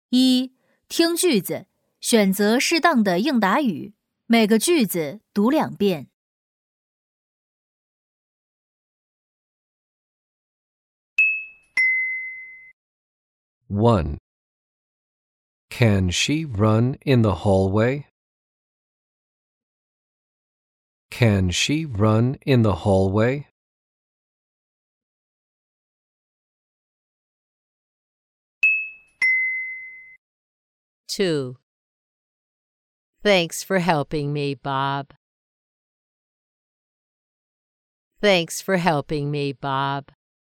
一、听句子，选择适当的应答语，每个句子读2遍。 1. Can she run in the hallway? Can she run in the hallway? 2. Thanks for helping me, Bob. Thanks for helping me, Bob.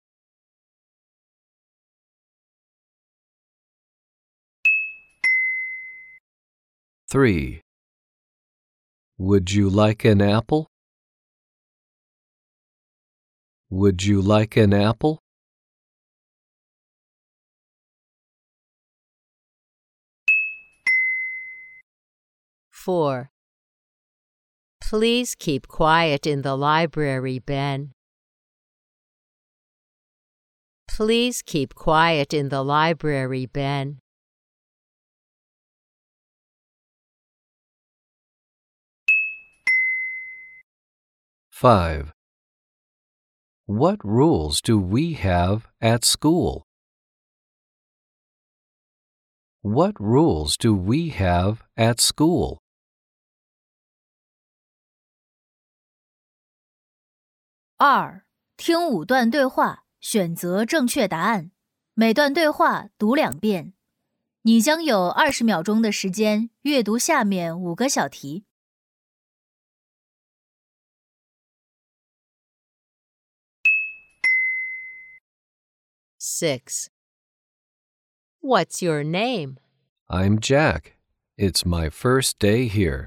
3. Would you like an apple? Would you like an apple? 4. Please keep quiet in the library, Ben. Please keep quiet in the library, Ben. 5. What rules do we have at school? What rules do we have at school? 2. 听5段对话，选择正确答案，每段对话读2遍。你将有20秒钟的时间阅读下面5个小题。 6. What's your name? I'm Jack. It's my first day here.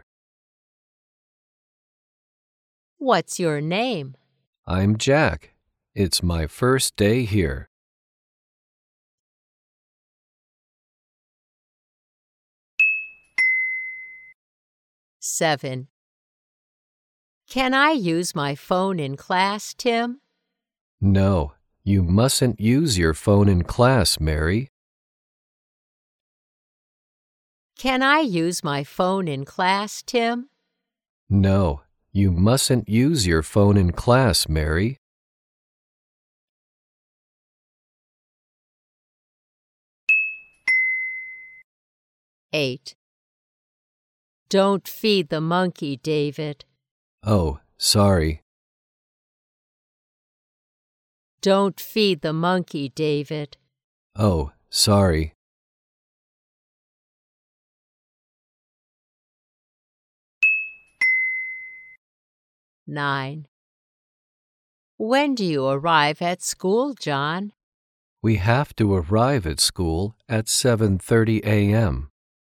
What's your name? I'm Jack. It's my first day here. 7. Can I use my phone in class, Tim? No, you mustn't use your phone in class, Mary. Can I use my phone in class, Tim? No, you mustn't use your phone in class, Mary. 8. Don't feed the monkey, David. Oh, sorry. Don't feed the monkey, David. Oh, sorry. 9. When do you arrive at school, John? We have to arrive at school at 7:30 a.m.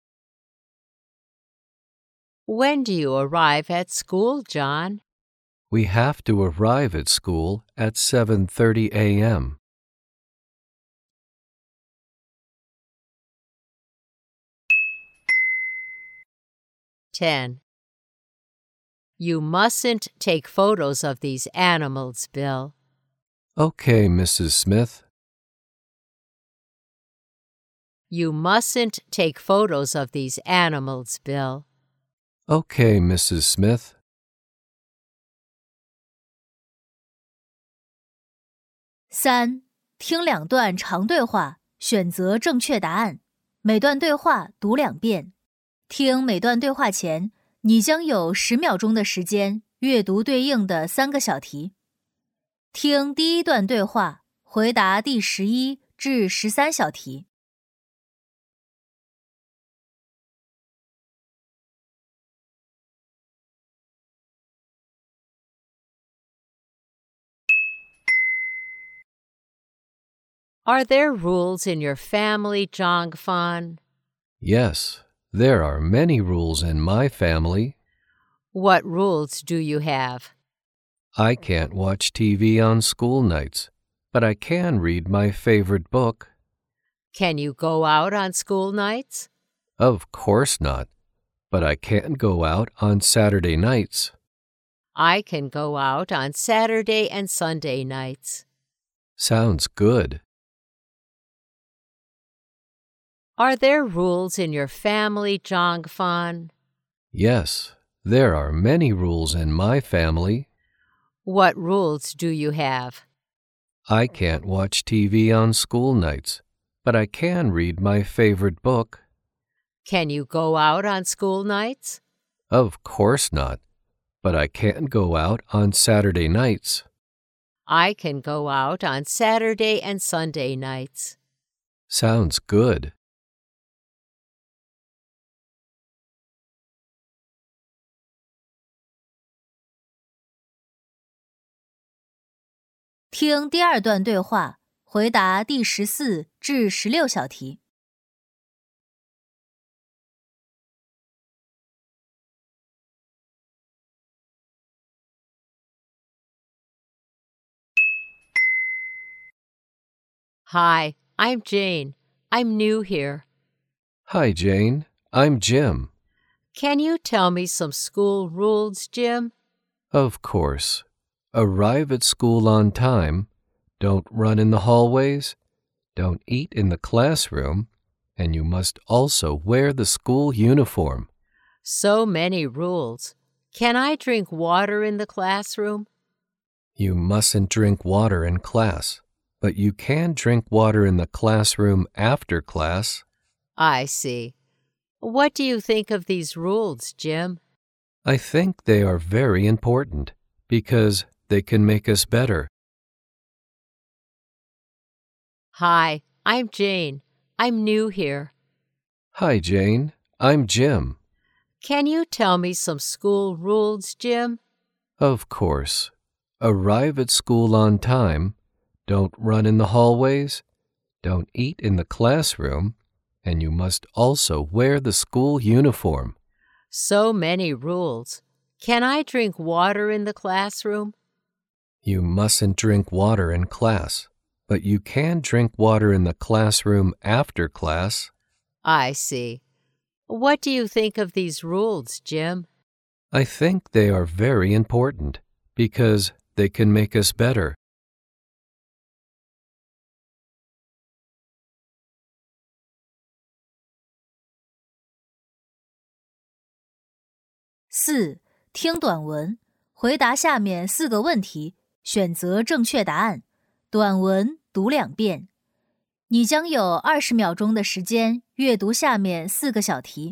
When do you arrive at school, John? We have to arrive at school at 7:30 a.m. 10. You mustn't take photos of these animals, Bill. Okay, Mrs. Smith. You mustn't take photos of these animals, Bill. Okay, Mrs. Smith. 3. 听2段长对话，选择正确答案，每段对话读2遍。听每段对话前，你将有10秒钟的时间阅读对应的3个小题。听第1段对话，回答第11至13小题。 Are there rules in your family, Zhangfan? Yes, there are many rules in my family. What rules do you have? I can't watch TV on school nights, but I can read my favorite book. Can you go out on school nights? Of course not, but I can go out on Saturday nights. I can go out on Saturday and Sunday nights. Sounds good. Are there rules in your family, Zhangfan? Yes, there are many rules in my family. What rules do you have? I can't watch TV on school nights, but I can read my favorite book. Can you go out on school nights? Of course not, but I can go out on Saturday nights. I can go out on Saturday and Sunday nights. Sounds good. 听第二段对话，回答第14至16小题。 Hi, I'm Jane. I'm new here. Hi, Jane. I'm Jim. Can you tell me some school rules, Jim? Of course. Arrive at school on time. Don't run in the hallways. Don't eat in the classroom. And you must also wear the school uniform. So many rules. Can I drink water in the classroom? You mustn't drink water in class, but you can drink water in the classroom after class. I see. What do you think of these rules, Jim? I think they are very important because they can make us better. Hi, I'm Jane. I'm new here. Hi, Jane. I'm Jim. Can you tell me some school rules, Jim? Of course. Arrive at school on time. Don't run in the hallways. Don't eat in the classroom. And you must also wear the school uniform. So many rules. Can I drink water in the classroom? You mustn't drink water in class, but you can drink water in the classroom after class. I see. What do you think of these rules, Jim? I think they are very important because they can make us better. 4. 听短文，回答下面4个问题，选择正确答案。短文读2遍。你将有20秒钟的时间阅读下面4个小题。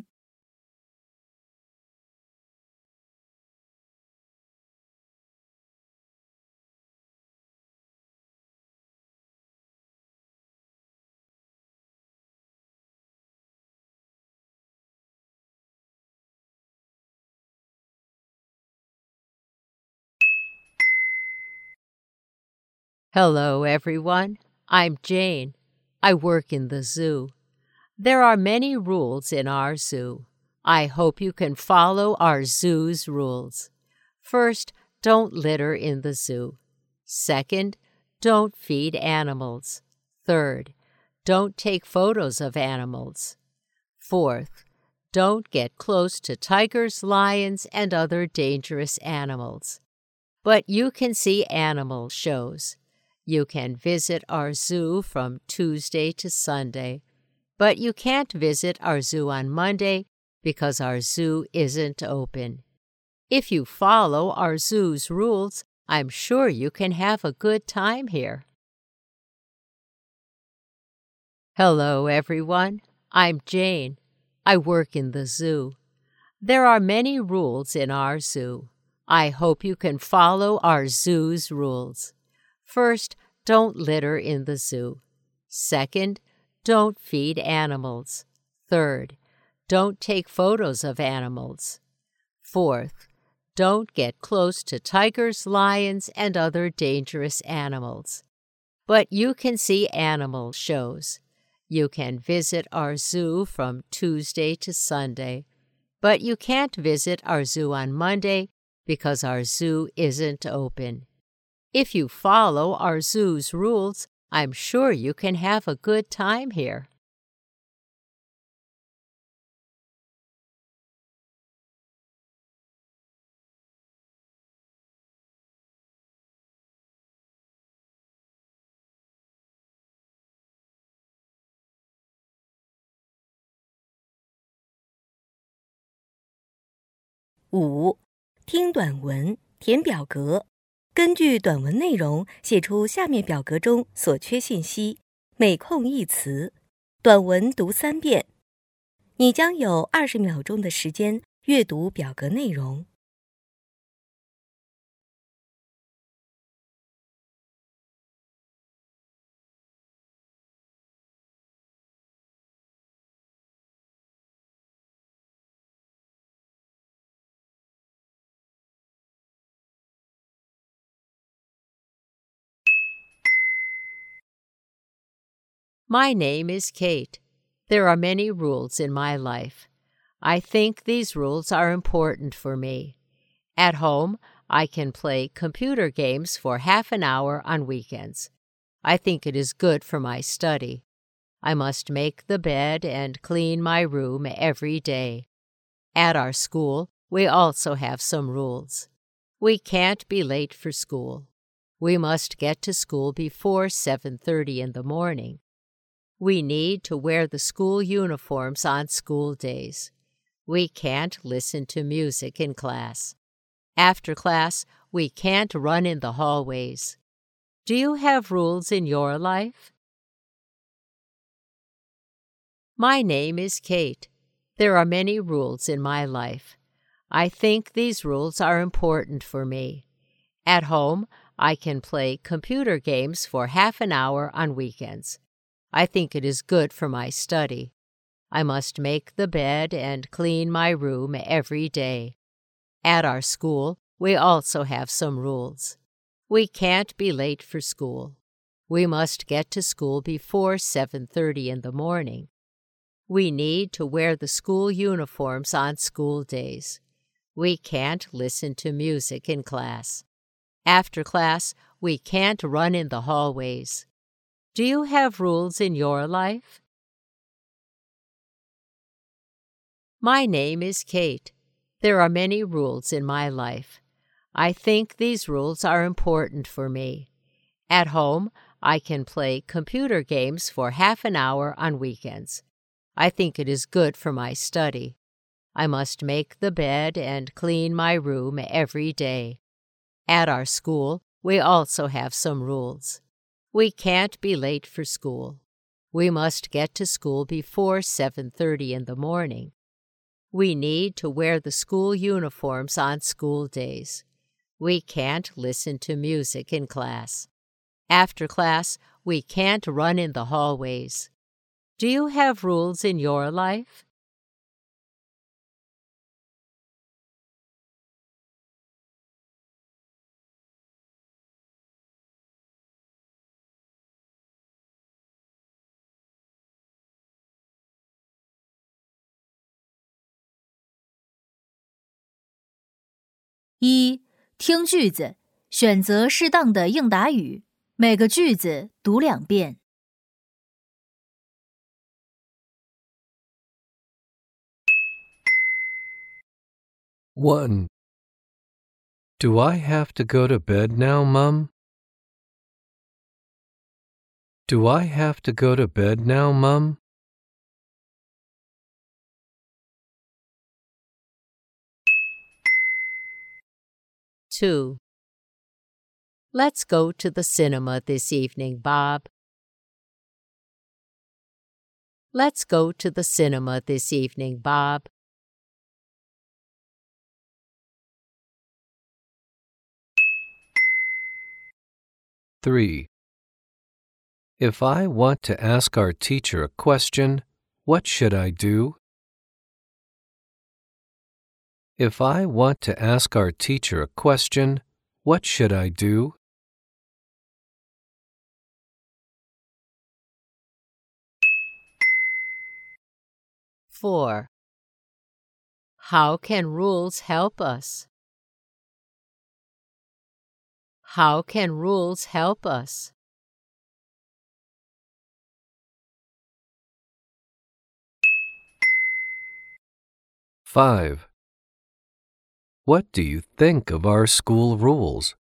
Hello, everyone. I'm Jane. I work in the zoo. There are many rules in our zoo. I hope you can follow our zoo's rules. First, don't litter in the zoo. Second, don't feed animals. Third, don't take photos of animals. Fourth, don't get close to tigers, lions, and other dangerous animals. But you can see animal shows. You can visit our zoo from Tuesday to Sunday, but you can't visit our zoo on Monday because our zoo isn't open. If you follow our zoo's rules, I'm sure you can have a good time here. Hello, everyone. I'm Jane. I work in the zoo. There are many rules in our zoo. I hope you can follow our zoo's rules. First, don't litter in the zoo. Second, don't feed animals. Third, don't take photos of animals. Fourth, don't get close to tigers, lions, and other dangerous animals. But you can see animal shows. You can visit our zoo from Tuesday to Sunday, but you can't visit our zoo on Monday because our zoo isn't open. If you follow our zoo's rules, I'm sure you can have a good time here. 5. 听短文，填表格。根据短文内容写出下面表格中所缺信息，每空一词。短文读3遍。你将有20秒钟的时间阅读表格内容。 My name is Kate. There are many rules in my life. I think these rules are important for me. At home, I can play computer games for half an hour on weekends. I think it is good for my study. I must make the bed and clean my room every day. At our school, we also have some rules. We can't be late for school. We must get to school before 7:30 in the morning. We need to wear the school uniforms on school days. We can't listen to music in class. After class, we can't run in the hallways. Do you have rules in your life? My name is Kate. There are many rules in my life. I think these rules are important for me. At home, I can play computer games for half an hour on weekends. I think it is good for my study. I must make the bed and clean my room every day. At our school, we also have some rules. We can't be late for school. We must get to school before 7:30 in the morning. We need to wear the school uniforms on school days. We can't listen to music in class. After class, we can't run in the hallways. Do you have rules in your life? My name is Kate. There are many rules in my life. I think these rules are important for me. At home, I can play computer games for half an hour on weekends. I think it is good for my study. I must make the bed and clean my room every day. At our school, we also have some rules. We can't be late for school. We must get to school before 7:30 in the morning. We need to wear the school uniforms on school days. We can't listen to music in class. After class, we can't run in the hallways. Do you have rules in your life? 1. 听句子，选择适当的应答语，每个句子读2遍。 1. Do I have to go to bed now, Mum? Do I have to go to bed now, Mum? 2. Let's go to the cinema this evening, Bob. Let's go to the cinema this evening, Bob. 3. If I want to ask our teacher a question, what should I do? If I want to ask our teacher a question, what should I do? 4. How can rules help us? How can rules help us? 5. What do you think of our school rules?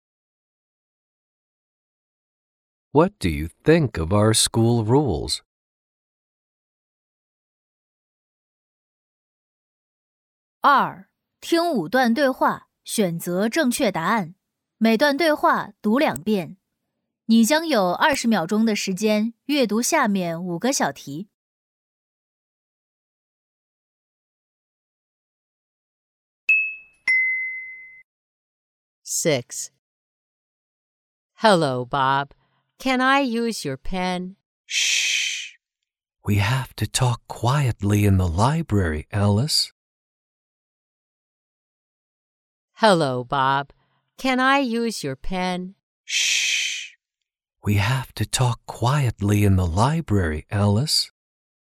What do you think of our school rules? 2. 听5段对话，选择正确答案。每段对话读2遍。你将有20秒钟的时间阅读下面5个小题。 6. Hello, Bob. Can I use your pen? Shh. We have to talk quietly in the library, Alice. Hello, Bob. Can I use your pen? Shh. We have to talk quietly in the library, Alice.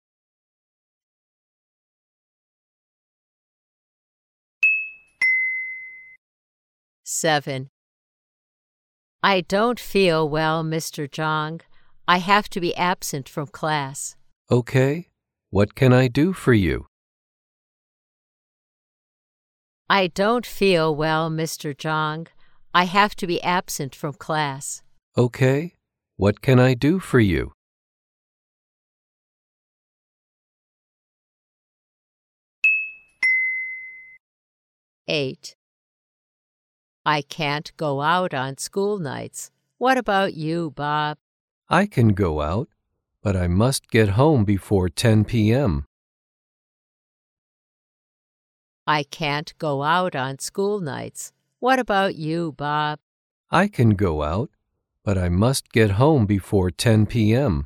Seven. I don't feel well, Mr. Zhang. I have to be absent from class. Okay. What can I do for you? I don't feel well, Mr. Zhang. I have to be absent from class. Okay. What can I do for you? Eight. I can't go out on school nights. What about you, Bob? I can go out, but I must get home before 10 p.m. I can't go out on school nights. What about you, Bob? I can go out, but I must get home before 10 p.m.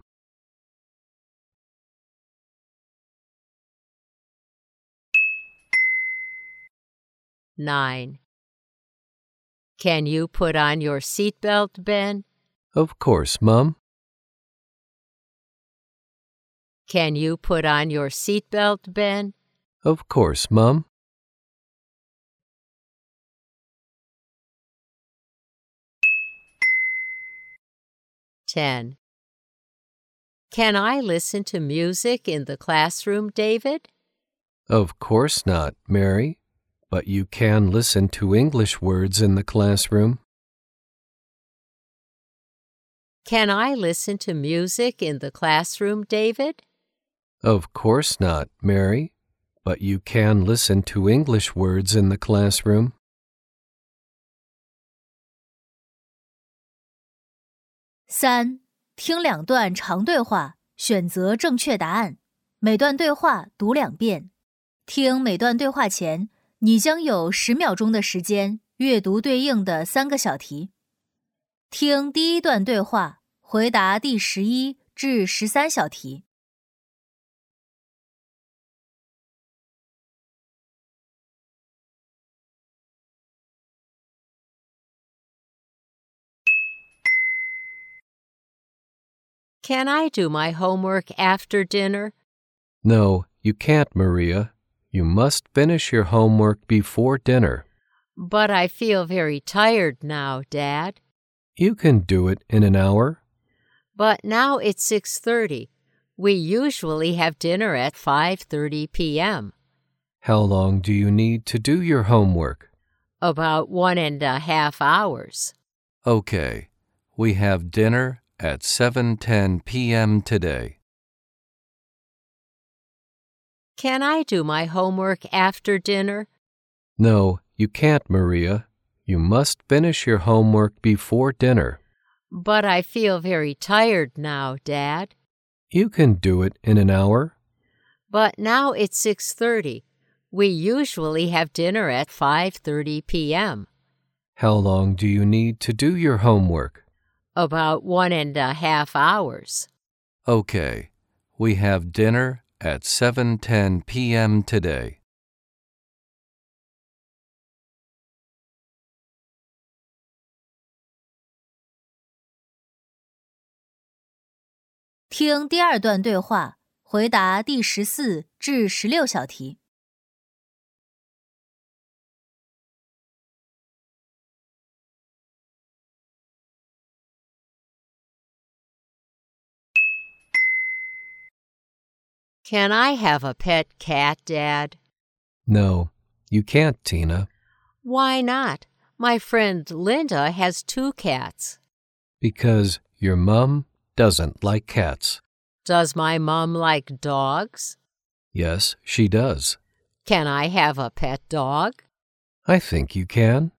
Nine. Can you put on your seatbelt, Ben? Of course, Mum. Can you put on your seatbelt, Ben? Of course, Mum. Ten. Can I listen to music in the classroom, David? Of course not, Mary. But you can listen to English words in the classroom. Can I listen to music in the classroom, David? Of course not, Mary. But you can listen to English words in the classroom. 3. 听2段长对话，选择正确答案。每段对话读2遍。听每段对话前，你将有10秒钟的时间阅读对应的3个小题。听第1段对话，回答第11至13小题。 Can I do my homework after dinner? No, you can't, Maria. You must finish your homework before dinner. But I feel very tired now, Dad. You can do it in an hour. But now it's 6:30. We usually have dinner at 5:30 p.m. How long do you need to do your homework? About 1.5 hours. Okay. We have dinner at 7:10 p.m. today. Can I do my homework after dinner? No, you can't, Maria. You must finish your homework before dinner. But I feel very tired now, Dad. You can do it in an hour. But now it's 6:30. We usually have dinner at 5:30 p.m. How long do you need to do your homework? About 1.5 hours. Okay. We have dinner at 7:10 p.m. today. 听第2段对话，回答第14至16小题。 Can I have a pet cat, Dad? No, you can't, Tina. Why not? My friend Linda has 2 cats. Because your mom doesn't like cats. Does my mom like dogs? Yes, she does. Can I have a pet dog? I think you can.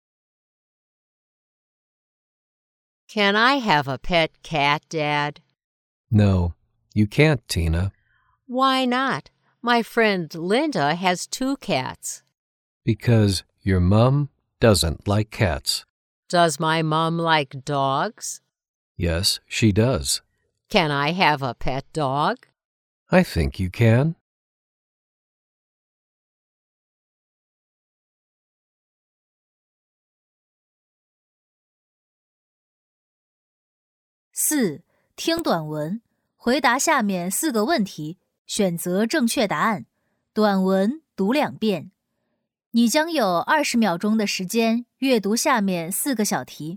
Can I have a pet cat, Dad? No, you can't, Tina. Why not? My friend Linda has 2 cats. Because your mom doesn't like cats. Does my mom like dogs? Yes, she does. Can I have a pet dog? I think you can. 4. 听短文，回答下面4个问题，选择正确答案。短文读2遍。你将有20秒钟的时间阅读下面4个小题。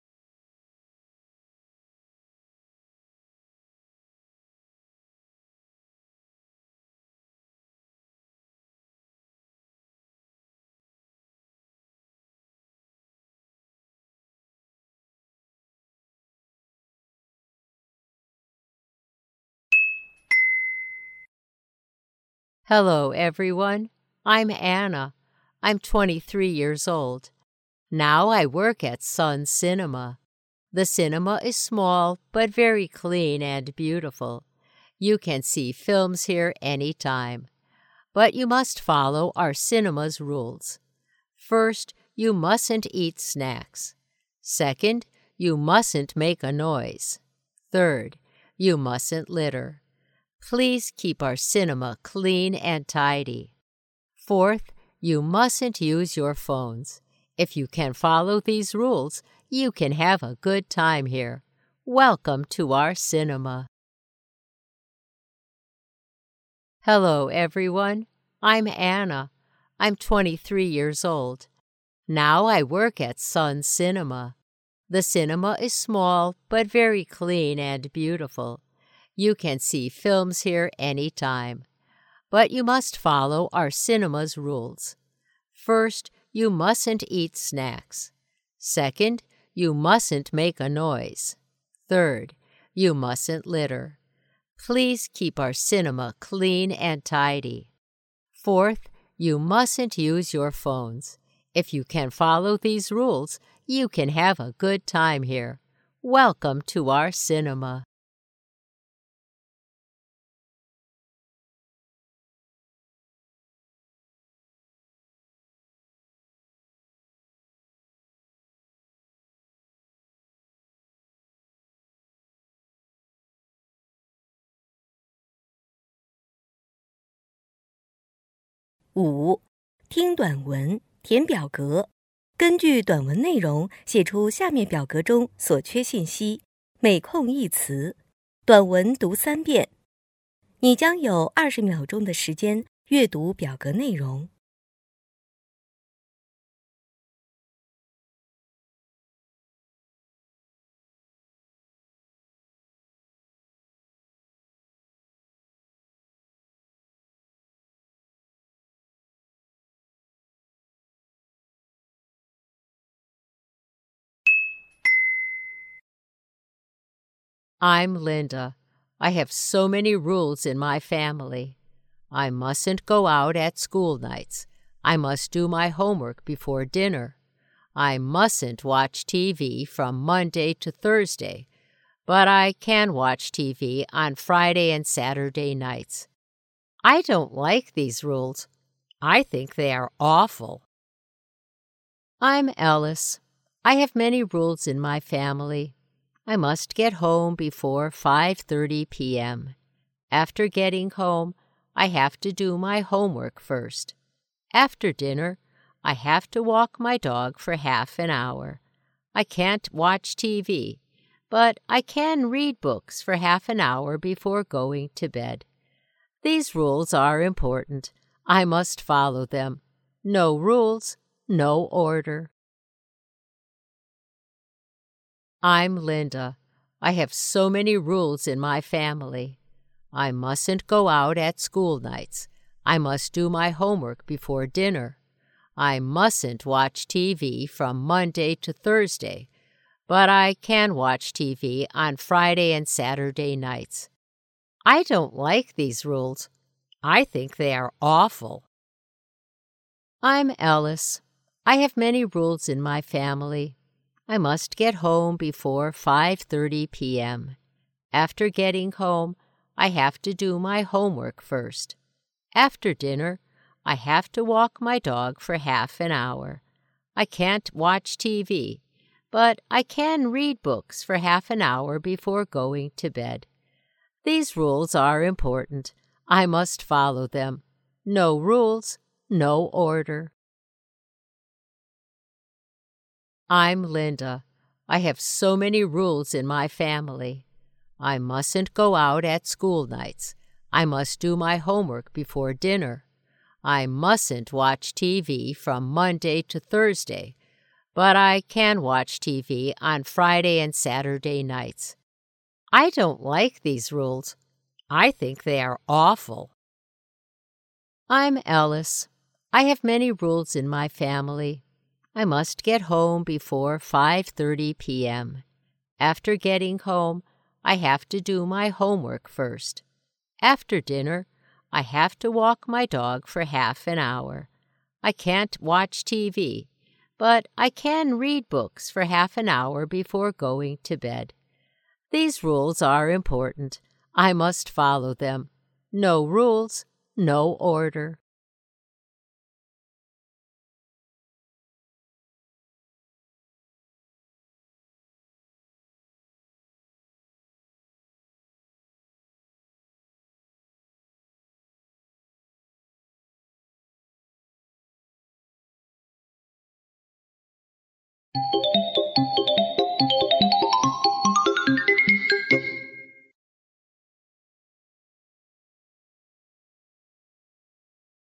Hello, everyone. I'm Anna. I'm 23 years old. Now I work at Sun Cinema. The cinema is small but very clean and beautiful. You can see films here anytime. But you must follow our cinema's rules. First, you mustn't eat snacks. Second, you mustn't make a noise. Third, you mustn't litter. Please keep our cinema clean and tidy. Fourth, you mustn't use your phones. If you can follow these rules, you can have a good time here. Welcome to our cinema. Hello, everyone. I'm Anna. I'm 23 years old. Now I work at Sun Cinema. The cinema is small but very clean and beautiful. You can see films here anytime. But you must follow our cinema's rules. First, you mustn't eat snacks. Second, you mustn't make a noise. Third, you mustn't litter. Please keep our cinema clean and tidy. Fourth, you mustn't use your phones. If you can follow these rules, you can have a good time here. Welcome to our cinema. 5. 听短文，填表格，根据短文内容写出下面表格中所缺信息，每空一词。短文读3遍。你将有20秒钟的时间阅读表格内容。 I'm Linda. I have so many rules in my family. I mustn't go out at school nights. I must do my homework before dinner. I mustn't watch TV from Monday to Thursday, but I can watch TV on Friday and Saturday nights. I don't like these rules. I think they are awful. I'm Alice. I have many rules in my family. I must get home before 5:30 p.m. After getting home, I have to do my homework first. After dinner, I have to walk my dog for half an hour. I can't watch TV, but I can read books for half an hour before going to bed. These rules are important. I must follow them. No rules, no order. I'm Linda. I have so many rules in my family. I mustn't go out at school nights. I must do my homework before dinner. I mustn't watch TV from Monday to Thursday, but I can watch TV on Friday and Saturday nights. I don't like these rules. I think they are awful. I'm Alice. I have many rules in my family. I must get home before 5:30 p.m. After getting home, I have to do my homework first. After dinner, I have to walk my dog for half an hour. I can't watch TV, but I can read books for half an hour before going to bed. These rules are important. I must follow them. No rules, no order. I'm Linda. I have so many rules in my family. I mustn't go out at school nights. I must do my homework before dinner. I mustn't watch TV from Monday to Thursday, but I can watch TV on Friday and Saturday nights. I don't like these rules. I think they are awful. I'm Alice. I have many rules in my family. I must get home before 5:30 p.m. After getting home, I have to do my homework first. After dinner, I have to walk my dog for half an hour. I can't watch TV, but I can read books for half an hour before going to bed. These rules are important. I must follow them. No rules, no order.